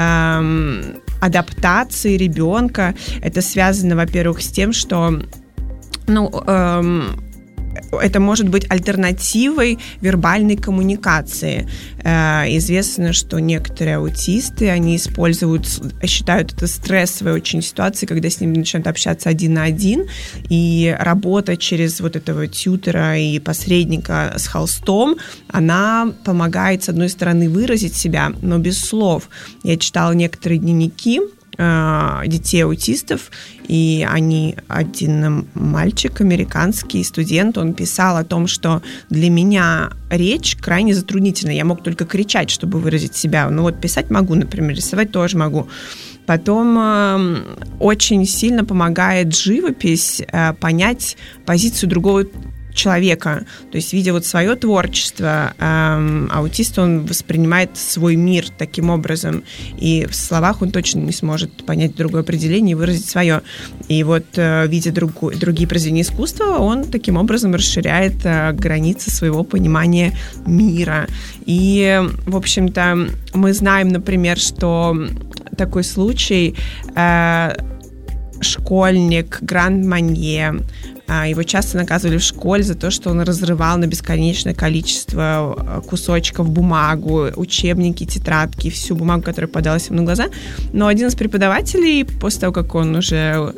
адаптации ребенка. Это связано, во-первых, с тем, что, ну, это может быть альтернативой вербальной коммуникации. Э, известно, что некоторые аутисты, они используют, считают это стрессовой очень ситуацией, когда с ними начинают общаться один на один, и работа через вот этого тьютера и посредника с холстом, она помогает, с одной стороны, выразить себя, но без слов. Я читала некоторые дневники детей аутистов, и они, один мальчик, американский студент, он писал о том, что для меня речь крайне затруднительна, я мог только кричать, чтобы выразить себя, ну вот писать могу, например, рисовать тоже могу. Потом э, очень сильно помогает живопись э, понять позицию другого человека, то есть, видя вот свое творчество, эм, аутист, он воспринимает свой мир таким образом, и в словах он точно не сможет понять другое определение и выразить свое. И вот, э, видя другу, другие произведения искусства, он таким образом расширяет э, границы своего понимания мира. И, в общем-то, мы знаем, например, что такой случай, э, школьник Гранд Манье, его часто наказывали в школе за то, что он разрывал на бесконечное количество кусочков бумагу, учебники, тетрадки, всю бумагу, которая попадалась ему на глаза. Но один из преподавателей, после того, как он уже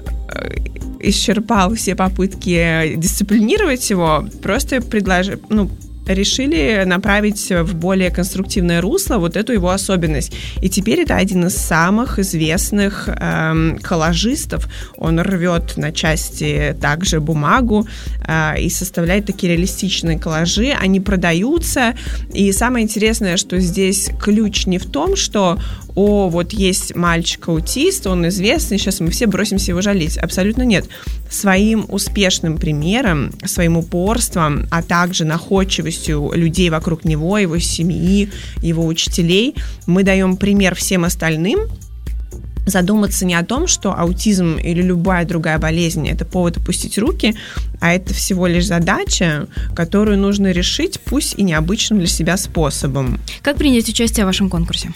исчерпал все попытки дисциплинировать его, просто предложил, ну, решили направить в более конструктивное русло вот эту его особенность. И теперь это один из самых известных эм, коллажистов. Он рвет на части также бумагу э, и составляет такие реалистичные коллажи. Они продаются. И самое интересное, что здесь ключ не в том, что о, вот есть мальчик-аутист, он известный, сейчас мы все бросимся его жалеть. Абсолютно нет. Своим успешным примером, своим упорством, а также находчивостью людей вокруг него, его семьи, его учителей, мы даем пример всем остальным задуматься не о том, что аутизм или любая другая болезнь – это повод опустить руки, а это всего лишь задача, которую нужно решить, пусть и необычным для себя способом.
Как принять участие в вашем конкурсе?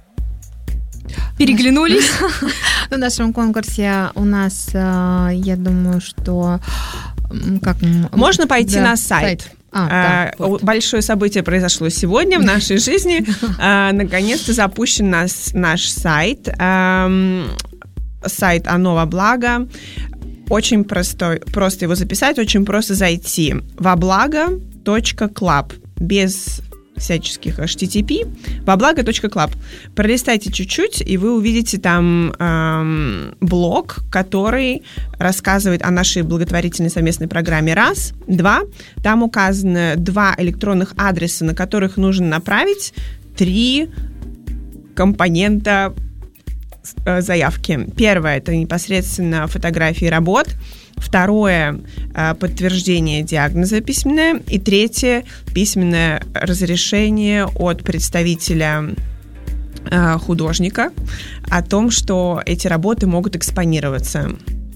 Переглянулись?
В нашем конкурсе у нас, я думаю, что... Как...
Можно пойти да, на сайт. сайт. А, да, вот. Большое событие произошло сегодня в нашей жизни. Наконец-то запущен наш, наш сайт. Сайт «Оно благо». Очень простой, просто его записать, очень просто зайти. воблаго точка клаб. Без всяческих эйч ти ти пи, воблаго точка клаб. Пролистайте чуть-чуть, и вы увидите там эм, блог, который рассказывает о нашей благотворительной совместной программе. Раз. Два. Там указаны два электронных адреса, на которых нужно направить три компонента э, заявки. Первое – это непосредственно фотографии работ. Второе – подтверждение диагноза письменное. И третье – письменное разрешение от представителя художника о том, что эти работы могут экспонироваться.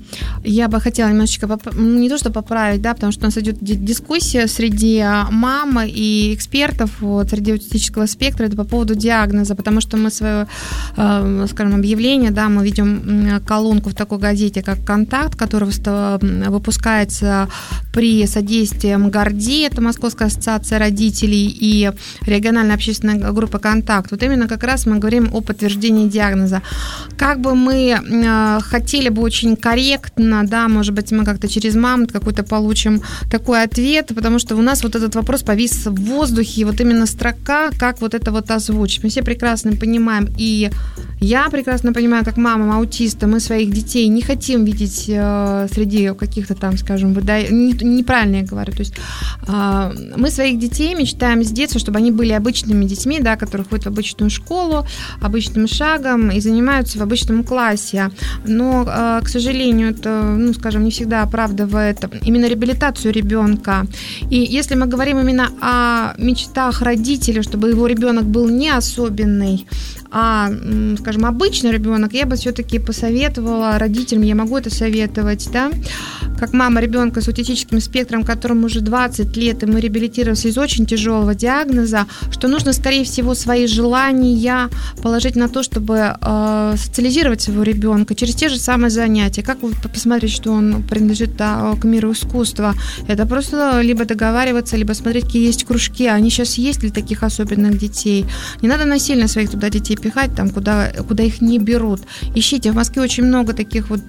Я бы хотела немножечко, поп... не то что поправить, да, потому что у нас идет дискуссия среди мам и экспертов, вот, среди аутистического спектра, это по поводу диагноза, потому что мы свое, э, скажем, объявление, да, мы ведем колонку в такой газете, как «Контакт», которая выпускается при содействии МГАРДИ, это Московская ассоциация родителей, и региональная общественная группа «Контакт». Вот именно как раз мы говорим о подтверждении диагноза. Как бы мы э, хотели бы очень корректно, да, может быть, мы как-то через мам какой-то получим такой ответ, потому что у нас вот этот вопрос повис в воздухе, и вот именно строка, как вот это вот озвучить. Мы все прекрасно понимаем, и я прекрасно понимаю, как мама аутиста, мы своих детей не хотим видеть э, среди каких-то там, скажем, выда... не, неправильно я говорю, то есть э, мы своих детей мечтаем с детства, чтобы они были обычными детьми, да, которые ходят в обычную школу, обычным шагом и занимаются в обычном классе, но, э, к сожалению, это, ну, скажем, не всегда оправдывает именно реабилитацию ребенка. И если мы говорим именно о мечтах родителей, чтобы его ребенок был не особенный, а, скажем, обычный ребенок, я бы все-таки посоветовала родителям, я могу это советовать, да, как мама ребенка с аутистическим спектром, которому уже двадцать лет, и мы реабилитировались из очень тяжелого диагноза, что нужно, скорее всего, свои желания положить на то, чтобы э, социализировать своего ребенка через те же самые занятия. Как вы посмотреть, что он принадлежит, да, к миру искусства? Это просто либо договариваться, либо смотреть, какие есть кружки. Они сейчас есть для таких особенных детей. Не надо насильно своих туда детей пихать, там, куда, куда их не берут. Ищите. В Москве очень много таких вот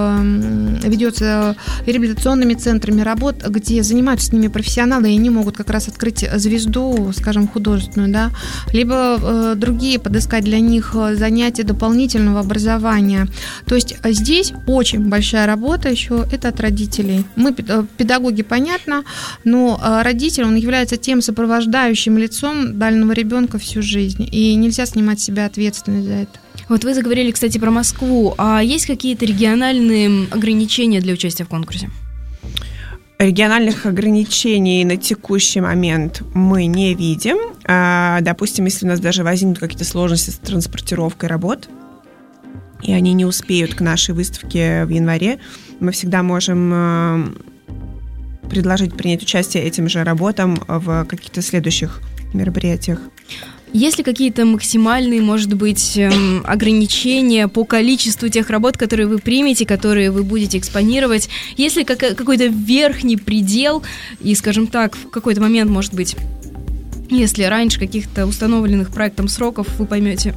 э, ведется реабилитационными центрами работ, где занимаются с ними профессионалы, и они могут как раз открыть звезду, скажем, художественную, да, либо э, другие подыскать для них занятия дополнительного образования. То есть здесь очень большая работа еще, это от родителей. Мы, педагоги, понятно, но родитель, он является тем сопровождающим лицом данного ребенка всю жизнь, и нельзя снимать с себя ответственность за это.
Вот вы заговорили, кстати, про Москву. А есть какие-то региональные ограничения для участия в конкурсе?
Региональных ограничений на текущий момент мы не видим. Допустим, если у нас даже возникнут какие-то сложности с транспортировкой работ, и они не успеют к нашей выставке в январе, мы всегда можем предложить принять участие этим же работам в каких-то следующих мероприятиях.
Есть ли какие-то максимальные, может быть, ограничения по количеству тех работ, которые вы примете, которые вы будете экспонировать? Есть ли какой-то верхний предел, и, скажем так, в какой-то момент, может быть, если раньше каких-то установленных проектом сроков вы поймете,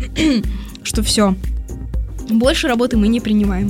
что все, больше работы мы не принимаем?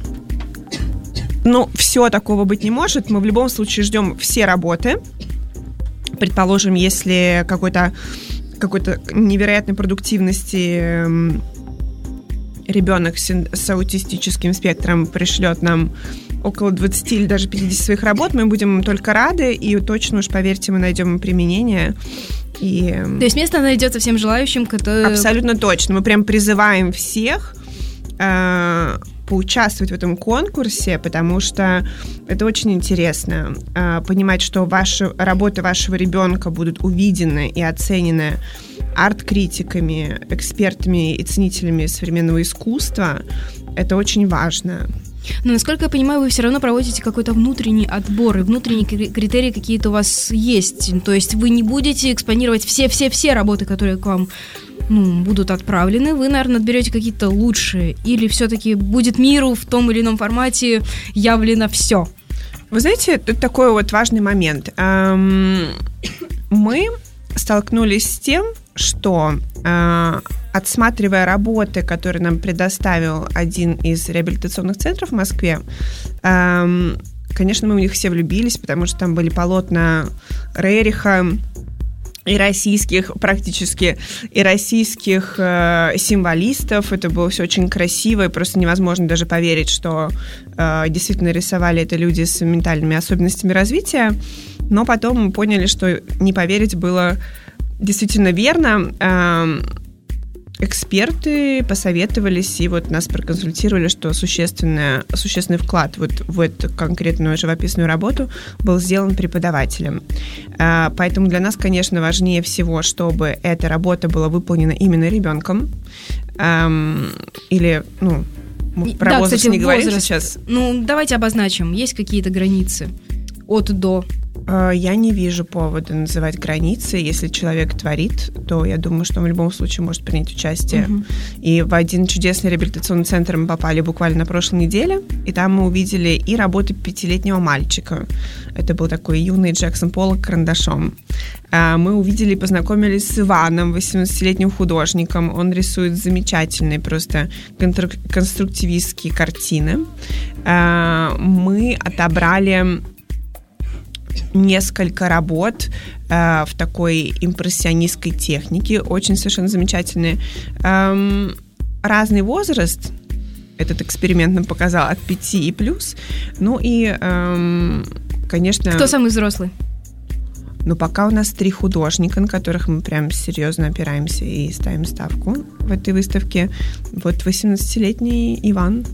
Ну, все такого быть не может. Мы в любом случае ждем все работы. Предположим, если какой-то какой-то невероятной продуктивности ребенок с аутистическим спектром пришлет нам около двадцать или даже пятьдесят своих работ, мы будем только рады, и точно уж, поверьте, мы найдем им применение. И...
То есть место найдется всем желающим, которые...
Абсолютно точно. Мы прям призываем всех э, поучаствовать в этом конкурсе, потому что это очень интересно. Э, понимать, что ваши, работы вашего ребенка будут увидены и оценены арт-критиками, экспертами и ценителями современного искусства. Это очень важно.
Но, насколько я понимаю, вы все равно проводите какой-то внутренний отбор, и внутренние критерии какие-то у вас есть. То есть вы не будете экспонировать все-все-все работы, которые к вам, ну, будут отправлены. Вы, наверное, отберете какие-то лучшие. Или все-таки будет миру в том или ином формате явлено все?
Вы знаете, тут такой вот важный момент. Мы столкнулись с тем, что, э, отсматривая работы, которые нам предоставил один из реабилитационных центров в Москве, э, конечно, мы в них все влюбились, потому что там были полотна Рериха и российских, практически, и российских э, символистов. Это было все очень красиво, и просто невозможно даже поверить, что э, действительно рисовали это люди с ментальными особенностями развития. Но потом мы поняли, что не поверить было действительно верно. Эксперты посоветовались и вот нас проконсультировали, что существенный, существенный вклад вот в эту конкретную живописную работу был сделан преподавателем. Поэтому для нас, конечно, важнее всего, чтобы эта работа была выполнена именно ребенком или, ну, Мы про
да,
возраст
кстати,
не говорим
возраст.
сейчас?
Ну, давайте обозначим. Есть какие-то границы от до?
Я не вижу повода называть границы. Если человек творит, то я думаю, что он в любом случае может принять участие. Uh-huh. И в один чудесный реабилитационный центр мы попали буквально на прошлой неделе, и там мы увидели и работу пятилетнего мальчика. Это был такой юный Джексон Поллок карандашом. Мы увидели и познакомились с Иваном, восемнадцатилетним художником. Он рисует замечательные просто конструктивистские картины. Мы отобрали несколько работ э, в такой импрессионистской технике, очень совершенно замечательные. Эм, разный возраст, этот эксперимент нам показал, от пяти и плюс. Ну и, эм, конечно...
Кто самый взрослый?
Ну, пока у нас три художника, на которых мы прям серьезно опираемся и ставим ставку в этой выставке. Вот восемнадцатилетний Иван.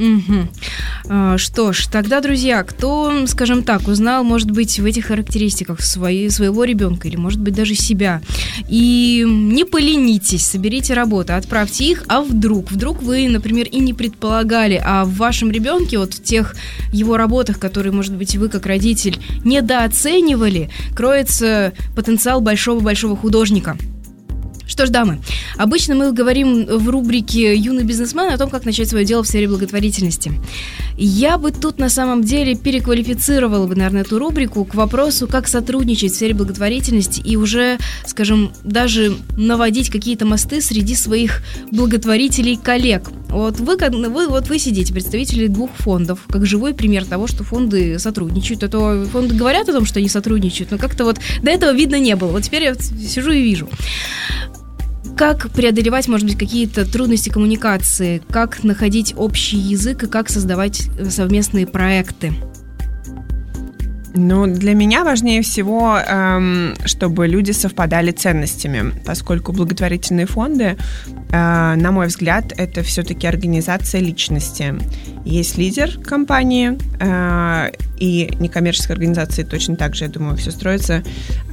Угу. Что ж, тогда, друзья, кто, скажем так, узнал, может быть, в этих характеристиках свои, своего ребенка или, может быть, даже себя, и не поленитесь, соберите работу, отправьте их, а вдруг, вдруг вы, например, и не предполагали, а в вашем ребенке, вот в тех его работах, которые, может быть, вы как родитель недооценивали, кроется потенциал большого-большого художника. Что ж, дамы, обычно мы говорим в рубрике «Юный бизнесмен» о том, как начать свое дело в сфере благотворительности. Я бы тут на самом деле переквалифицировала бы, наверное, эту рубрику к вопросу, как сотрудничать в сфере благотворительности и уже, скажем, даже наводить какие-то мосты среди своих благотворителей-коллег. Вот вы, вы, вот вы сидите, представители двух фондов, как живой пример того, что фонды сотрудничают. А то фонды говорят о том, что они сотрудничают, но как-то вот до этого видно не было. Вот теперь я сижу и вижу. Как преодолевать, может быть, какие-то трудности коммуникации, как находить общий язык и как создавать совместные проекты?
Ну, для меня важнее всего, эм, чтобы люди совпадали ценностями, поскольку благотворительные фонды, э, на мой взгляд, это все-таки организация личности. Есть лидер компании, э, и некоммерческие организации точно так же, я думаю, все строится.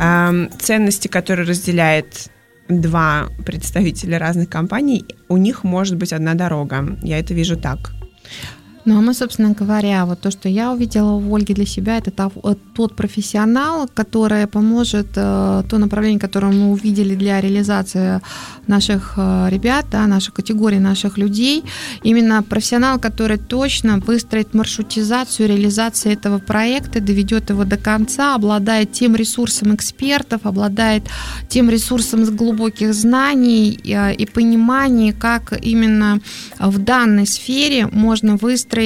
Э, ценности, которые разделяет два представителя разных компаний, у них может быть одна дорога. Я это вижу так.
Ну, а мы, собственно говоря, вот то, что я увидела в Ольге для себя, это тот профессионал, который поможет, то направление, которое мы увидели для реализации наших ребят, да, нашей категории, наших людей, именно профессионал, который точно выстроит маршрутизацию реализации этого проекта, доведет его до конца, обладает тем ресурсом экспертов, обладает тем ресурсом глубоких знаний и понимания, как именно в данной сфере можно выстроить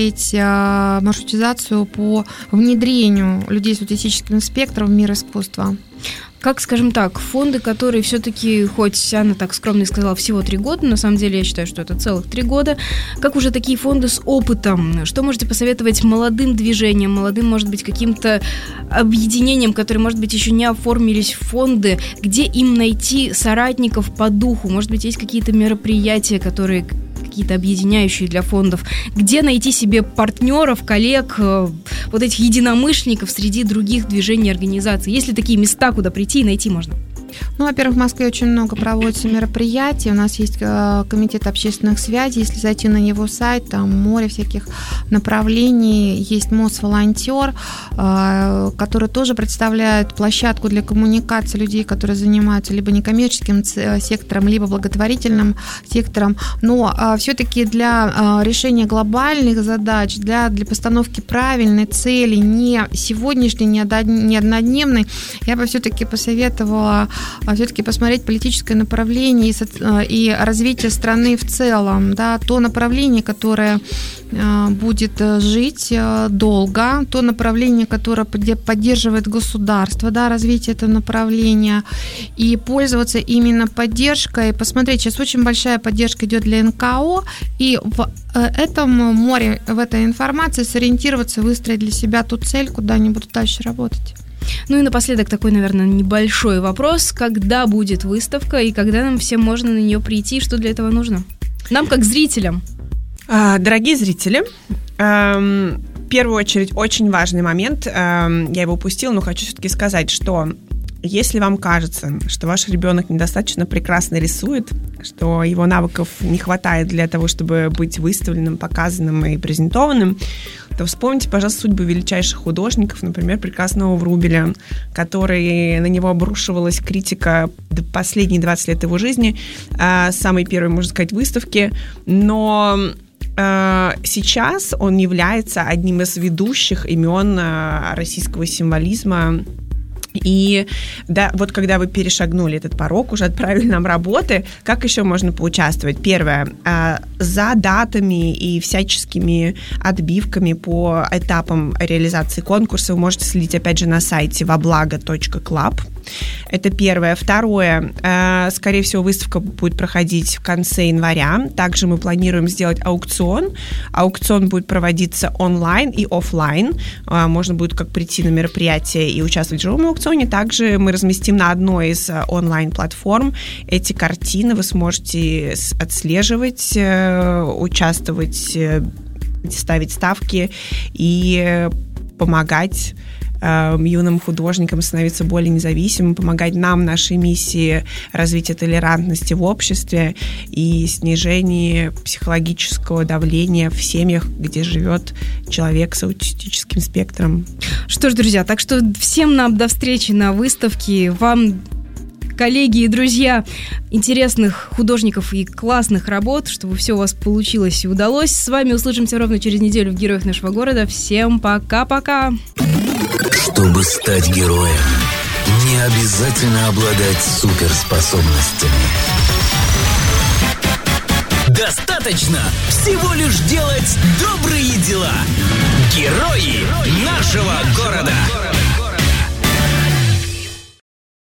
маршрутизацию по внедрению людей с аутистическим спектром в мир искусства.
Как, скажем так, фонды, которые все-таки, хоть Анна так скромно сказала, всего три года, на самом деле я считаю, что это целых три года, как уже такие фонды с опытом, что можете посоветовать молодым движениям, молодым, может быть, каким-то объединениям, которые, может быть, еще не оформились в фонды, где им найти соратников по духу, может быть, есть какие-то мероприятия, которые какие-то объединяющие для фондов, где найти себе партнеров, коллег, вот этих единомышленников среди других движений и организаций. Есть ли такие места, куда прийти и найти можно?
Ну, во-первых, в Москве очень много проводится мероприятий. У нас есть комитет общественных связей. Если зайти на его сайт, там море всяких направлений. Есть МОС-волонтер, который тоже представляет площадку для коммуникации людей, которые занимаются либо некоммерческим сектором, либо благотворительным сектором. Но все-таки для решения глобальных задач, для, для постановки правильной цели, не сегодняшней, не однодневной, я бы все-таки посоветовала все-таки посмотреть политическое направление и, и развитие страны в целом, да, то направление, которое будет жить долго, то направление, которое поддерживает государство, да, развитие этого направления, и пользоваться именно поддержкой. Посмотреть, сейчас очень большая поддержка идет для эн ка о, и в этом море, в этой информации сориентироваться, выстроить для себя ту цель, куда они будут дальше работать.
Ну и напоследок такой, наверное, небольшой вопрос. Когда будет выставка и когда нам всем можно на нее прийти? Что для этого нужно? Нам, как зрителям.
Дорогие зрители, в первую очередь очень важный момент. Я его упустила, но хочу все-таки сказать, что если вам кажется, что ваш ребенок недостаточно прекрасно рисует, что его навыков не хватает для того, чтобы быть выставленным, показанным и презентованным, то вспомните, пожалуйста, судьбу величайших художников, например, прекрасного Врубеля, который, на него обрушивалась критика последние двадцать лет его жизни, самой первой, можно сказать, выставки, но сейчас он является одним из ведущих имен российского символизма. И да, вот когда вы перешагнули этот порог, уже отправили нам работы, как еще можно поучаствовать? Первое, за датами и всяческими отбивками по этапам реализации конкурса вы можете следить, опять же, на сайте воблаго точка клаб. Это первое. Второе, скорее всего, выставка будет проходить в конце января. Также мы планируем сделать аукцион. Аукцион будет проводиться онлайн и офлайн. Можно будет как прийти на мероприятие и участвовать в живом аукционе. Также мы разместим на одной из онлайн-платформ эти картины. Вы сможете отслеживать, участвовать, ставить ставки и помогать юным художникам становиться более независимым, помогать нам в нашей миссии развития толерантности в обществе и снижении психологического давления в семьях, где живет человек с аутистическим спектром.
Что ж, друзья, так что всем нам до встречи на выставке. Вам, коллеги и друзья, интересных художников и классных работ, чтобы все у вас получилось и удалось. С вами услышимся ровно через неделю в «Героях нашего города». Всем пока-пока!
Чтобы стать героем, не обязательно обладать суперспособностями. Достаточно всего лишь делать добрые дела. Герои